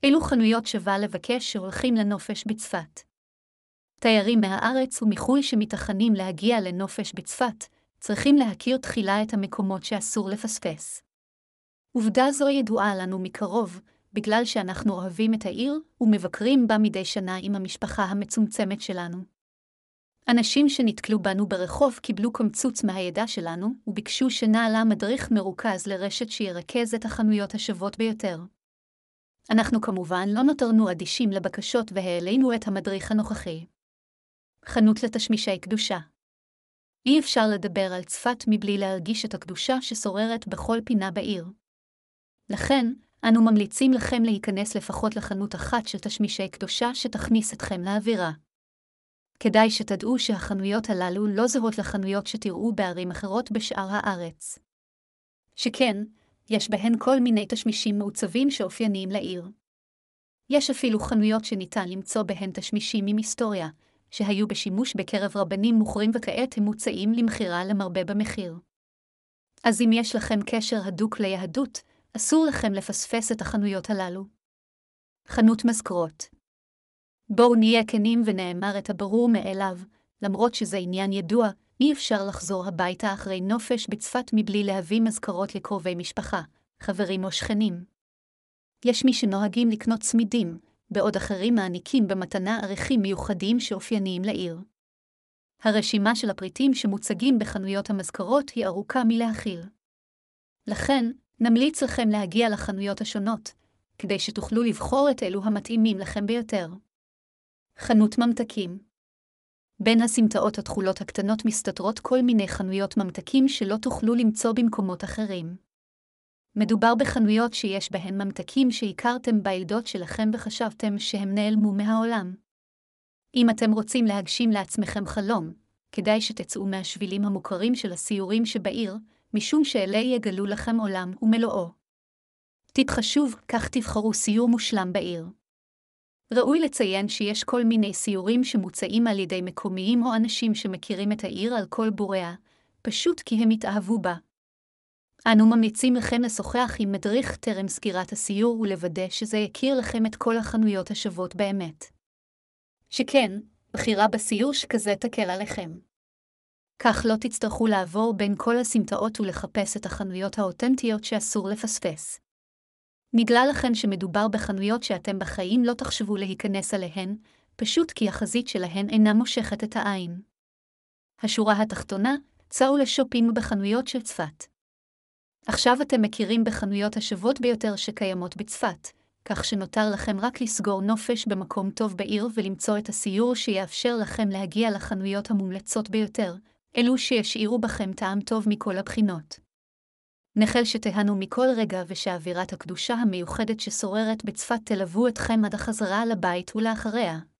אילו חנויות שווה לבקש שהולכים לנופש בצפת? תיירים מהארץ ומחו"ל שמתכננים להגיע לנופש בצפת, צריכים להכיר תחילה את המקומות שאסור לפספס. עובדה זו ידועה לנו מקרוב, בגלל שאנחנו אוהבים את העיר ומבקרים בה מדי שנה עם המשפחה המצומצמת שלנו. אנשים שנתקלו בנו ברחוב קיבלו קמצוץ מהידע שלנו וביקשו שנעלה מדריך מרוכז לרשת שירכז את החנויות השוות ביותר. אנחנו כמובן לא נותרנו אדישים לבקשות והעלינו את המדריך הנוכחי. חנות לתשמישי קדושה. אי אפשר לדבר על צפת מבלי להרגיש את הקדושה ששוררת בכל פינה בעיר. לכן, אנו ממליצים לכם להיכנס לפחות לחנות אחת של תשמישי קדושה שתכניס אתכם לאווירה. כדאי שתדעו שהחנויות הללו לא זהות לחנויות שתראו בערים אחרות בשאר הארץ. שכן, יש בהן כל מיני תשמישים מעוצבים שאופייניים לעיר. יש אפילו חנויות שניתן למצוא בהן תשמישים עם היסטוריה, שהיו בשימוש בקרב רבנים מוכרים וכעת הם מוצאים למכירה למרבה במחיר. אז אם יש לכם קשר הדוק ליהדות, אסור לכם לפספס את החנויות הללו. חנות מזכרות. בואו נהיה כנים ונאמר את הברור מאליו, למרות שזה עניין ידוע, אי אפשר לחזור הביתה אחרי נופש בצפת מבלי להביא מזכרות לקרובי משפחה, חברים או שכנים. יש מי שנוהגים לקנות צמידים, בעוד אחרים מעניקים במתנה ערכים מיוחדים שאופייניים לעיר. הרשימה של הפריטים שמוצגים בחנויות המזכרות היא ארוכה מלהכיל. לכן, נמליץ לכם להגיע לחנויות השונות, כדי שתוכלו לבחור את אלו המתאימים לכם ביותר. חנות ממתקים. בין הסמטאות התכולות הקטנות מסתתרות כל מיני חנויות ממתקים שלא תוכלו למצוא במקומות אחרים. מדובר בחנויות שיש בהן ממתקים שהכרתם בילדות שלכם וחשבתם שהם נעלמו מהעולם. אם אתם רוצים להגשים לעצמכם חלום, כדאי שתצאו מהשבילים המוכרים של הסיורים שבעיר, משום שאלה יגלו לכם עולם ומלואו. תתחשוב, כך תבחרו סיור מושלם בעיר. ראוי לציין שיש כל מיני סיורים שמוצעים על ידי מקומיים או אנשים שמכירים את העיר על כל בוריה, פשוט כי הם התאהבו בה. אנו ממליצים לכם לשוחח עם מדריך טרם סגירת הסיור ולוודא שזה יכיר לכם את כל החנויות השוות באמת. שכן, בחירה בסיור שכזה תקל עליכם. כך לא תצטרכו לעבור בין כל הסמטאות ולחפש את החנויות האותנטיות שאסור לפספס. נגלה לכן שמדובר בחנויות שאתם בחיים לא תחשבו להיכנס עליהן, פשוט כי החזית שלהן אינה מושכת את העין. השורה התחתונה, צאו לשופינג בחנויות של צפת. עכשיו אתם מכירים בחנויות השוות ביותר שקיימות בצפת, כך שנותר לכם רק לסגור נופש במקום טוב בעיר ולמצוא את הסיור שיאפשר לכם להגיע לחנויות המומלצות ביותר, אלו שישאירו בכם טעם טוב מכל הבחינות. נחל שתהנו מכל רגע ושאווירת הקדושה המיוחדת ששוררת בצפת תלוו אתכם עד החזרה לבית ולאחריה.